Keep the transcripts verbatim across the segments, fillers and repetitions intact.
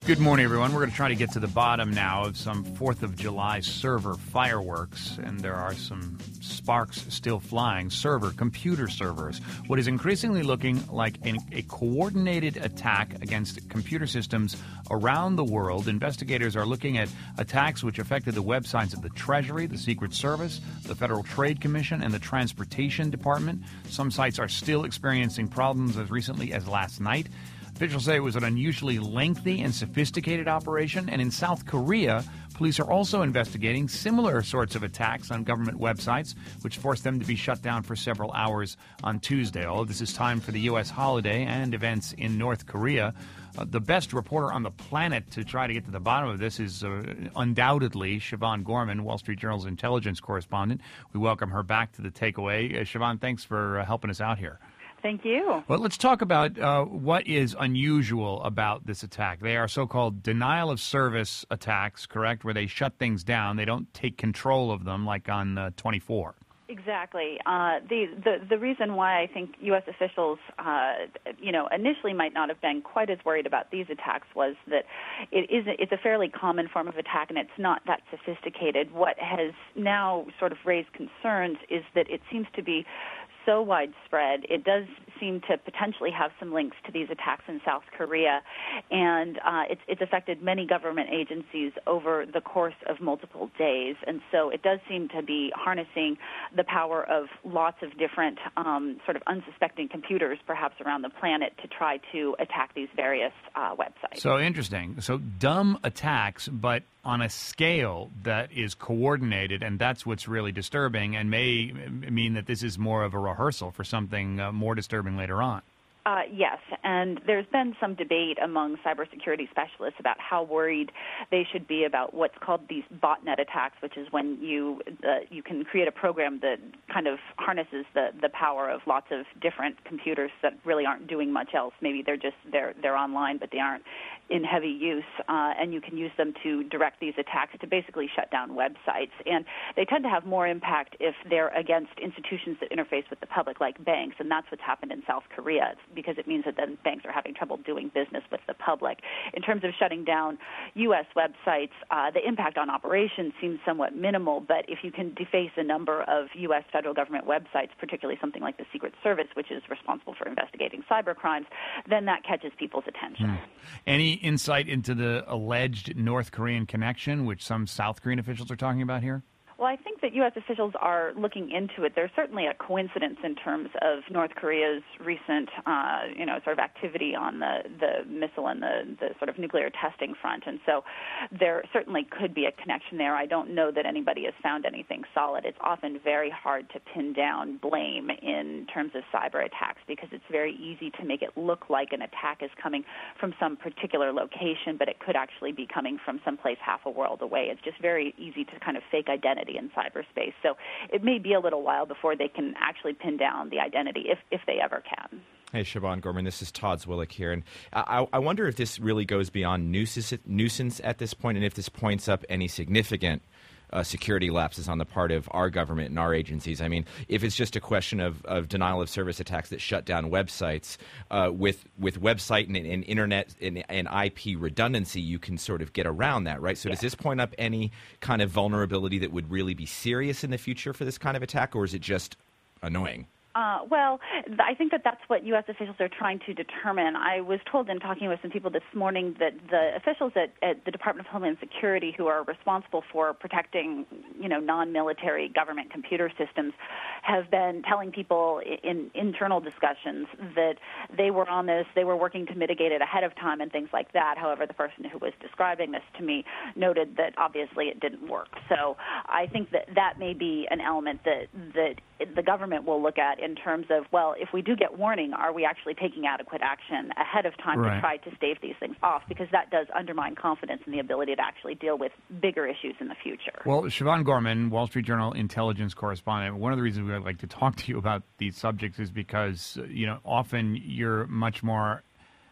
Good morning, everyone. We're going to try to get to the bottom now of some fourth of July server fireworks, and there are some sparks still flying. Server, computer servers. What is increasingly looking like an, a coordinated attack against computer systems around the world. Investigators are looking at attacks which affected the websites of the Treasury, the Secret Service, the Federal Trade Commission, and the Transportation Department. Some sites are still experiencing problems as recently as last night. Officials say it was an unusually lengthy and sophisticated operation, and in South Korea, police are also investigating similar sorts of attacks on government websites, which forced them to be shut down for several hours on Tuesday. All of this is time for the U S holiday and events in North Korea. Uh, the best reporter on the planet to try to get to the bottom of this is uh, undoubtedly Siobhan Gorman, Wall Street Journal's intelligence correspondent. We welcome her back to the Takeaway. Uh, Siobhan, thanks for uh, helping us out here. Thank you. Well, let's talk about uh, what is unusual about this attack. They are so-called denial of service attacks, correct, where they shut things down. They don't take control of them like on uh, twenty-four. Exactly. Uh, the, the the reason why I think U S officials, uh, you know, initially might not have been quite as worried about these attacks was that it is a, it's a fairly common form of attack and it's not that sophisticated. What has now sort of raised concerns is that it seems to be so widespread. It does seem to potentially have some links to these attacks in South Korea, and uh, it's, it's affected many government agencies over the course of multiple days. And so it does seem to be harnessing the power of lots of different um, sort of unsuspecting computers, perhaps around the planet, to try to attack these various uh, websites. So interesting. So dumb attacks, but on a scale that is coordinated, and that's what's really disturbing and may mean that this is more of a rehearsal for something uh, more disturbing later on. Uh, yes, and there's been some debate among cybersecurity specialists about how worried they should be about what's called these botnet attacks, which is when you uh, you can create a program that kind of harnesses the, the power of lots of different computers that really aren't doing much else. Maybe they're just they're they're online, but they aren't in heavy use, uh, and you can use them to direct these attacks to basically shut down websites. And they tend to have more impact if they're against institutions that interface with the public, like banks, and that's what's happened in South Korea. It's because it means that then banks are having trouble doing business with the public. In terms of shutting down U S websites, uh, the impact on operations seems somewhat minimal, but if you can deface a number of U S federal government websites, particularly something like the Secret Service, which is responsible for investigating cyber crimes, then that catches people's attention. Hmm. Any insight into the alleged North Korean connection, which some South Korean officials are talking about here? Well, I think that U S officials are looking into it. There's certainly a coincidence in terms of North Korea's recent, uh, you know, sort of activity on the, the missile and the, the sort of nuclear testing front. And so there certainly could be a connection there. I don't know that anybody has found anything solid. It's often very hard to pin down blame in terms of cyber attacks because it's very easy to make it look like an attack is coming from some particular location, but it could actually be coming from someplace half a world away. It's just very easy to kind of fake identity in cyberspace. So it may be a little while before they can actually pin down the identity, if, if they ever can. Hey, Siobhan Gorman, this is Todd Zwillich here. And I, I wonder if this really goes beyond nuisance, nuisance at this point, and if this points up any significant Uh, security lapses on the part of our government and our agencies. I mean, if it's just a question of, of denial of service attacks that shut down websites, uh, with with website and, and internet and, and I P redundancy, you can sort of get around that, right? So Yeah. does this point up any kind of vulnerability that would really be serious in the future for this kind of attack, or is it just annoying? Uh, well, th- I think that that's what U S officials are trying to determine. I was told in talking with some people this morning that the officials at, at the Department of Homeland Security who are responsible for protecting, you know, non-military government computer systems have been telling people in, in internal discussions that they were on this, they were working to mitigate it ahead of time and things like that. However, the person who was describing this to me noted that obviously it didn't work. So I think that that may be an element that, that the government will look at in terms of, well, if we do get warning, are we actually taking adequate action ahead of time Right. to try to stave these things off? Because that does undermine confidence in the ability to actually deal with bigger issues in the future. Well, Siobhan Gorman, Wall Street Journal intelligence correspondent, one of the reasons we would like to talk to you about these subjects is because, you know, often you're much more,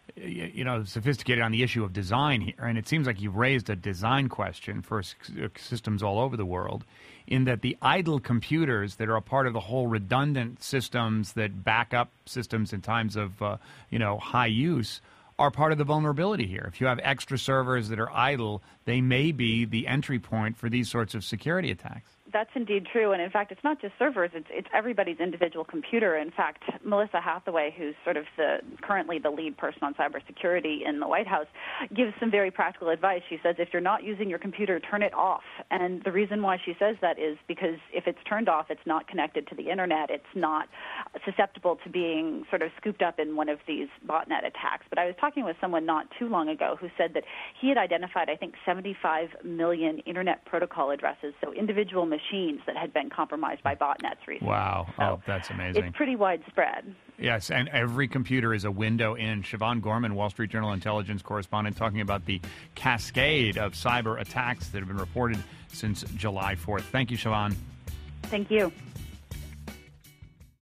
you know, sophisticated on the issue of design here. And it seems like you've raised a design question for systems all over the world, in that the idle computers that are a part of the whole redundant systems that back up systems in times of, uh, you know, high use are part of the vulnerability here. If you have extra servers that are idle, they may be the entry point for these sorts of security attacks. That's indeed true. And in fact, it's not just servers, it's, it's everybody's individual computer. In fact, Melissa Hathaway, who's sort of the currently the lead person on cybersecurity in the White House, gives some very practical advice. She says, if you're not using your computer, turn it off. And the reason why she says that is because if it's turned off, it's not connected to the internet. It's not susceptible to being sort of scooped up in one of these botnet attacks. But I was talking with someone not too long ago who said that he had identified, I think, seventy-five million internet protocol addresses, so individual machines that had been compromised by botnets recently. Wow. So oh, that's amazing. It's pretty widespread. Yes, and every computer is a window in. Siobhan Gorman, Wall Street Journal intelligence correspondent, talking about the cascade of cyber attacks that have been reported since July fourth. Thank you, Siobhan. Thank you.